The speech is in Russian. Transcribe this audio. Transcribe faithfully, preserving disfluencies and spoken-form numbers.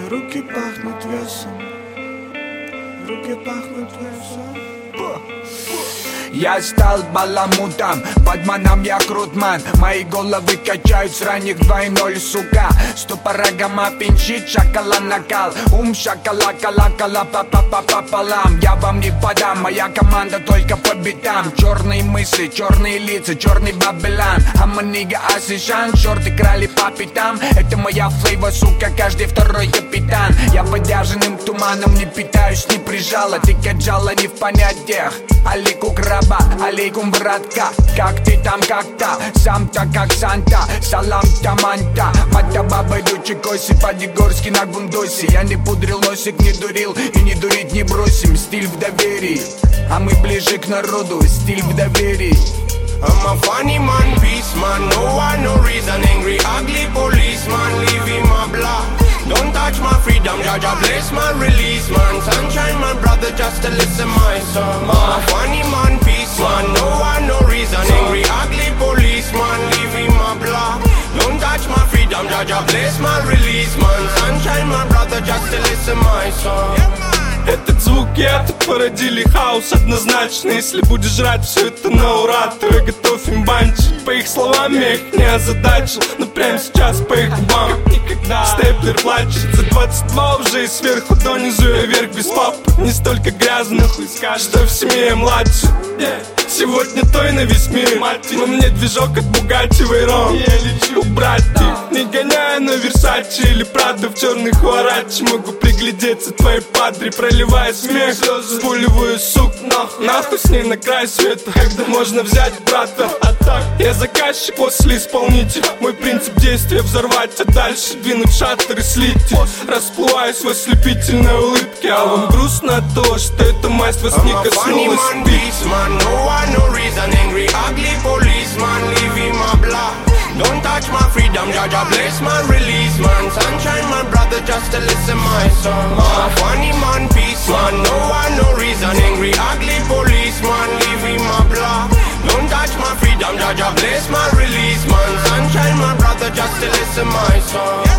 руки пахнут весом, руки пахнут весом. Я стал баламутом, подманом я крутман. Мои головы качают с ранних два ноль, сука. Ступора гамма пинчит, шакала накал. Ум шакала кала кала папа папа пополам. Я вам не подам, моя команда только по битам. Черные мысли, черные лица, черный бабелан. Аманига асишан, шорты крали по пятам. Это моя флейва, сука, каждый второй капитан. Я подержанным туманом не питаюсь, не прижала. Ты каджала не в понятиях. Алику краба, алейкум, братка. Как ты там, как-то, сам-то как Санта. Салам таманта, мата баба дучи коси. По-дегорски на гундосе. Я не пудрил носик, не дурил и не дурить не бросим. Стиль в доверии, а мы ближе к народу. Стиль в доверии. I'm a funny man, peace man. No one, no reason. Angry, ugly policeman. Leave him a block. Don't touch my freedom, Jaja bless my release, man. Sunshine, my brother, just to listen my song. I'm a funny man, peace man. No one, no reason. Angry, ugly policeman. Leave him a block. Don't touch my freedom, Jaja bless my release, man. Sunshine, my brother, just to listen my song. Этот звук и это породили хаос однозначно. Если будешь жрать все это на ура, то я готов им банчить. По их словам я их не озадачил, но прямо сейчас по их губам никогда. Степлер плачет за двадцать два уже и сверху донизу я вверх без папы. Не столько грязно, хуй скажет, что в семье я младше. Сегодня той на весь мир, во мне движок от Бугатти Вейрон. Я лечу убрать их, не гоняя на Версачи или Прадо в черных хуарачи. Могу приглядеться твоей падре, проливая смех, спуливаю сук нахуй. Нахуй с ней на край света, когда можно взять брата. А так, я заказчик, после исполнитель. Мой принцип действия взорвать, а дальше двинуть шаттер и слить. Расплываюсь в ослепительной улыбке, а вам грустно от того, что эта масть вас не коснулась. No reason, angry, ugly policeman, leave him a block. Don't touch my freedom, Jaja bless my release, man. Sunshine, my brother, just to listen my song. I'm a funny man, peace man. No one, no reason, angry, ugly policeman, leave him a block. Don't touch my freedom, Jaja bless my release, man. Sunshine, my brother, just to listen my song.